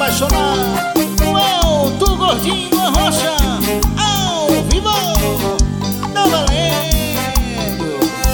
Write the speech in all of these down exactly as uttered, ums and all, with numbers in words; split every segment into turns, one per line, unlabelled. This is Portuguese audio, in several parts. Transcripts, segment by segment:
apaixonado. Alto Gordinho Arrocha, ao vivo, tá valendo.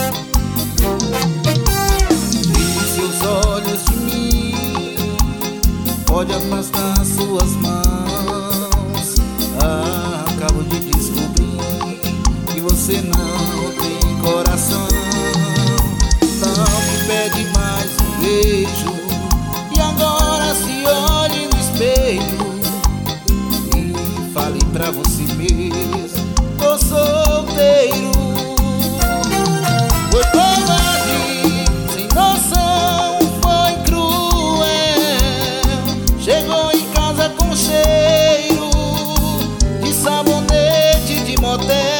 Tire seus olhos de mim, pode afastar suas mãos. Ah, acabo de descobrir que você não tem coração. Não me pede mais um beijo, e agora se olhe no espelho e fale pra você mesmo: tô solteiro.
Foi covarde, sem noção, foi cruel. Chegou em casa com cheiro de sabonete de motel.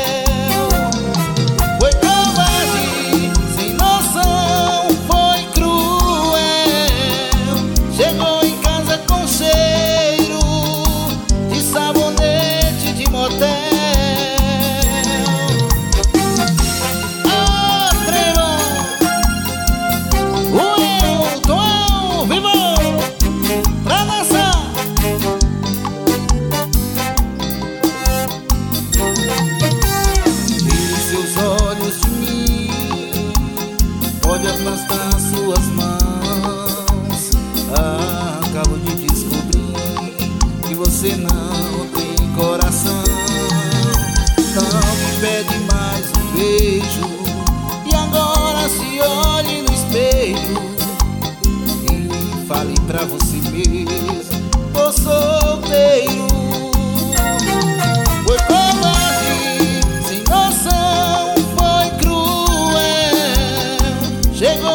Foi covarde, sem noção, foi cruel. Chegou em casa com cheiro de sabonete de motel.
Pode afastar suas mãos. Ah, acabo de descobrir que você não tem coração. Não me pede mais um beijo,
E agora se olhe no espelho
e fale pra você mesmo: tô solteiro.
Foi covarde, sem noção, foi cruel. Chegou